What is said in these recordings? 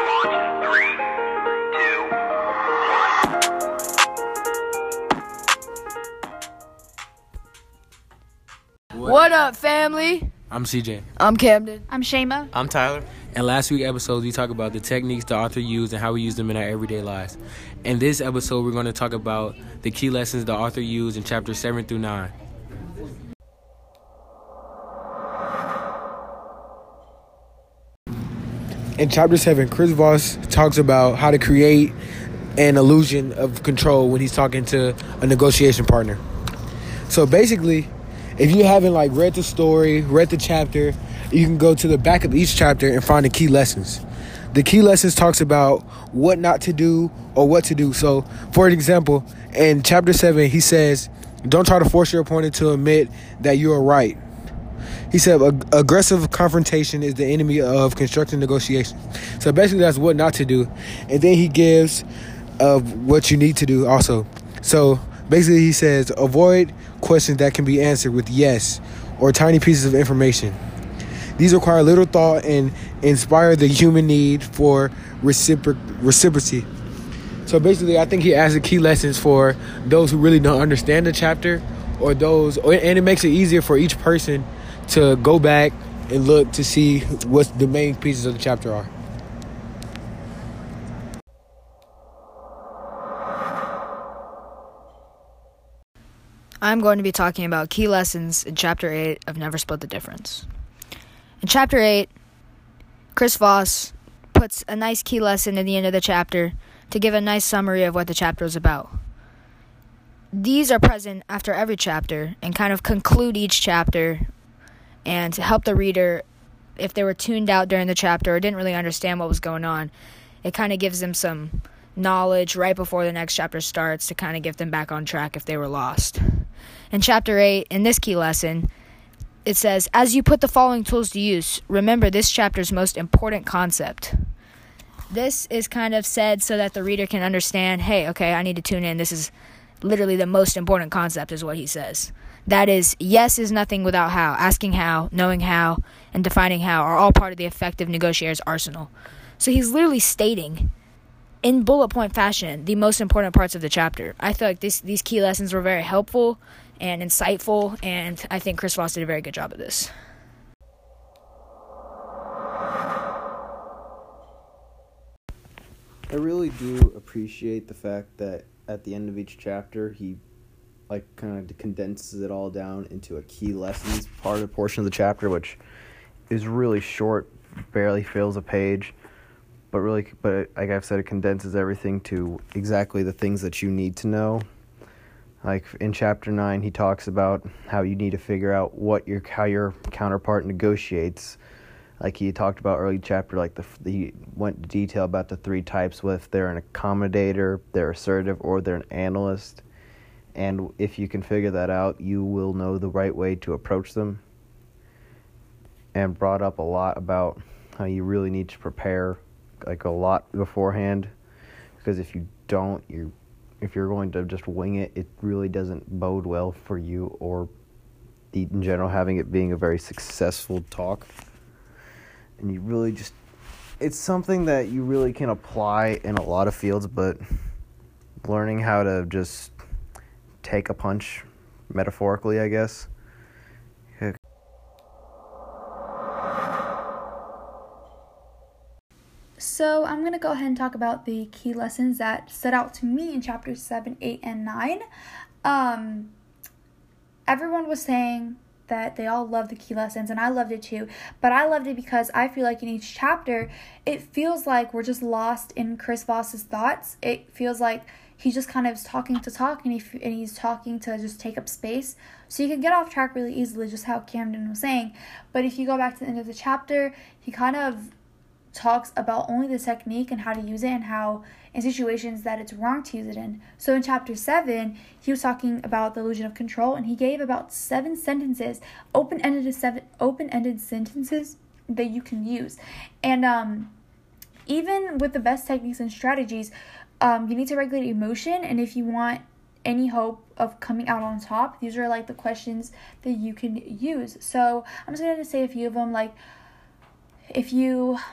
What up, family? I'm CJ. I'm Camden. I'm Shayma. I'm Tyler. In last week's episode, we talked about the techniques the author used and how we use them in our everyday lives. In this episode, we're going to talk about the key lessons the author used in chapters 7 through 9. In chapter 7, Chris Voss talks about how to create an illusion of control when he's talking to a negotiation partner. So basically, if you haven't read the story, read the chapter, you can go to the back of each chapter and find the key lessons. The key lessons talks about what not to do or what to do. So, for example, in chapter 7, he says, don't try to force your opponent to admit that you are right. He said, aggressive confrontation is the enemy of constructive negotiation. So basically, that's what not to do. And then he gives what you need to do also. So basically, he says, avoid questions that can be answered with yes or tiny pieces of information. These require little thought and inspire the human need for reciprocity. So basically, I think he adds the key lessons for those who really don't understand the chapter, and it makes it easier for each person to go back and look to see what the main pieces of the chapter are. I'm going to be talking about key lessons in Chapter 8 of Never Split the Difference. In Chapter 8, Chris Voss puts a nice key lesson in the end of the chapter to give a nice summary of what the chapter is about. These are present after every chapter and kind of conclude each chapter and to help the reader, if they were tuned out during the chapter or didn't really understand what was going on, it kind of gives them some knowledge right before the next chapter starts to kind of get them back on track if they were lost. In Chapter 8, in this key lesson, it says, as you put the following tools to use, remember this chapter's most important concept. This is kind of said so that the reader can understand, hey, okay, I need to tune in. This is literally the most important concept is what he says. That is, yes is nothing without how. Asking how, knowing how, and defining how are all part of the effective negotiator's arsenal. So he's literally stating, in bullet point fashion, the most important parts of the chapter. I feel like these key lessons were very helpful and insightful, and I think Chris Voss did a very good job of this. I really do appreciate the fact that at the end of each chapter, he kind of condenses it all down into a key lessons portion of the chapter, which is really short, barely fills a page, but like I've said, it condenses everything to exactly the things that you need to know. Like in chapter 9, he talks about how you need to figure out how your counterpart negotiates. Like he talked about early chapter, he went into detail about the 3 types, if they're an accommodator, they're assertive, or they're an analyst. And if you can figure that out, you will know the right way to approach them. And brought up a lot about how you really need to prepare a lot beforehand, because if you don't, if you're going to just wing it, it really doesn't bode well for you or in general having it being a very successful talk. And you really it's something that you really can apply in a lot of fields, but learning how to just take a punch, metaphorically, I guess. So I'm going to go ahead and talk about the key lessons that stood out to me in chapters 7, 8, and 9. Everyone was saying that they all loved the key lessons, and I loved it too. But I loved it because I feel like in each chapter, it feels like we're just lost in Chris Voss's thoughts. It feels like he just kind of is talking to talk, and he's talking to just take up space. So you can get off track really easily, just how Camden was saying. But if you go back to the end of the chapter, he kind of talks about only the technique and how to use it and how in situations that it's wrong to use it in. So in chapter 7, he was talking about the illusion of control, and he gave about 7 sentences, open-ended sentences that you can use. And even with the best techniques and strategies, you need to regulate emotion, and if you want any hope of coming out on top, these are the questions that you can use. So I'm just going to say a few of them, if you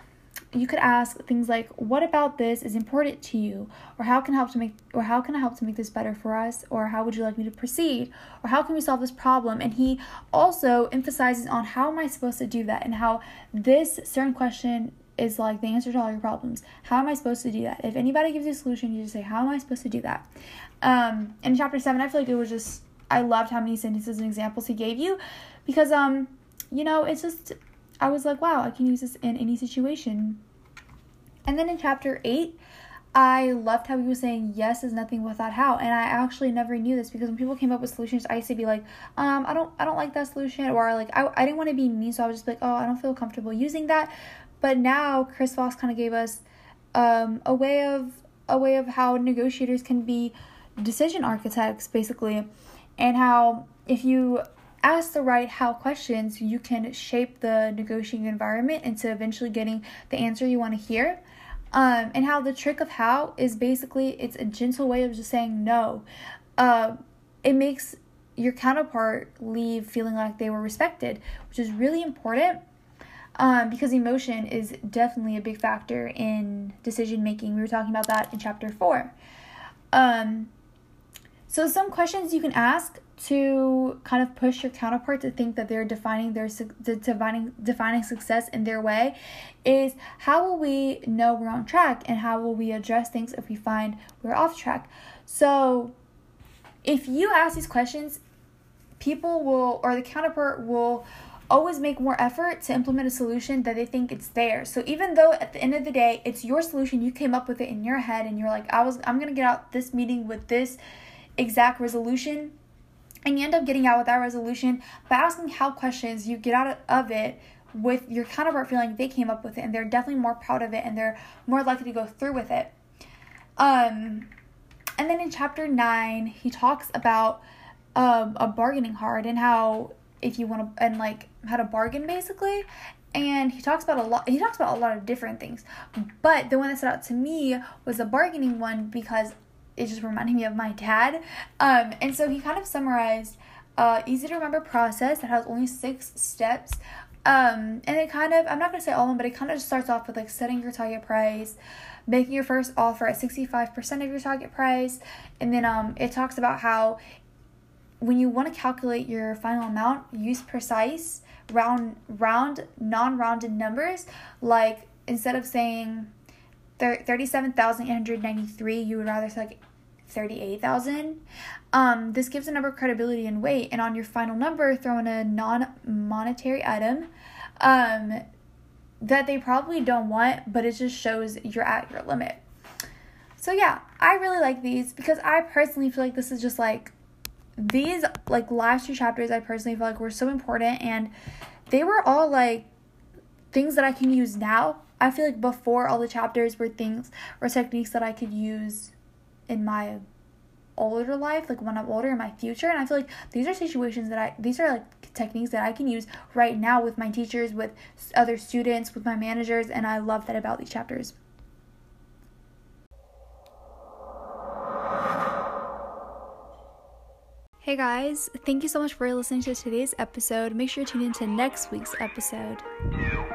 you could ask things like, what about this is important to you? Or how can I help to make this better for us? Or how would you like me to proceed? Or how can we solve this problem? And he also emphasizes on how am I supposed to do that, and how this certain question is like the answer to all your problems. How am I supposed to do that? If anybody gives you a solution, you just say, how am I supposed to do that? In chapter 7, I feel like it was just, I loved how many sentences and examples he gave you, because it's just, I was like, wow, I can use this in any situation. And then in chapter 8, I loved how he was saying yes is nothing without how. And I actually never knew this, because when people came up with solutions, I used to be like, I don't like that solution, or like I didn't want to be mean, so I was just like, oh, I don't feel comfortable using that. But now Chris Voss kind of gave us a way of how negotiators can be decision architects, basically, and how if you ask the right how questions, you can shape the negotiating environment into eventually getting the answer you want to hear. And how the trick of how is basically, it's a gentle way of just saying no. It makes your counterpart leave feeling like they were respected, which is really important, because emotion is definitely a big factor in decision making. We were talking about that in chapter 4. So some questions you can ask to kind of push your counterpart to think that they're defining success in their way is, how will we know we're on track, and how will we address things if we find we're off track? So if you ask these questions, people will, or the counterpart will always make more effort to implement a solution that they think it's theirs. So even though at the end of the day it's your solution, you came up with it in your head, and you're like, I'm going to get out this meeting with this exact resolution, and you end up getting out with that resolution by asking how questions, you get out of it with your counterpart feeling they came up with it, and they're definitely more proud of it, and they're more likely to go through with it. And then in chapter 9, he talks about a bargaining hard, and how if you want to, and like how to bargain, basically. And he talks about a lot of different things, but the one that stood out to me was the bargaining one, because it just reminded me of my dad. And so he kind of summarized easy to remember process that has only 6 steps. And it kind of, I'm not going to say all of them, but it kind of just starts off with like setting your target price, making your first offer at 65% of your target price. And then it talks about how when you want to calculate your final amount, use precise, round, non-rounded numbers. Like instead of saying 37,893, you would rather say like 38,000. This gives a number credibility and weight, and on your final number, throw in a non-monetary item that they probably don't want, but it just shows you're at your limit. So yeah, I really like these, because I personally feel like this is just like, these like last 2 chapters I personally feel like were so important, and they were all like things that I can use now. I feel like before, all the chapters were things or techniques that I could use in my older life, like when I'm older, in my future. And I feel like these are these are like techniques that I can use right now with my teachers, with other students, with my managers, and I love that about these chapters. Hey guys, thank you so much for listening to today's episode. Make sure to tune in to next week's episode.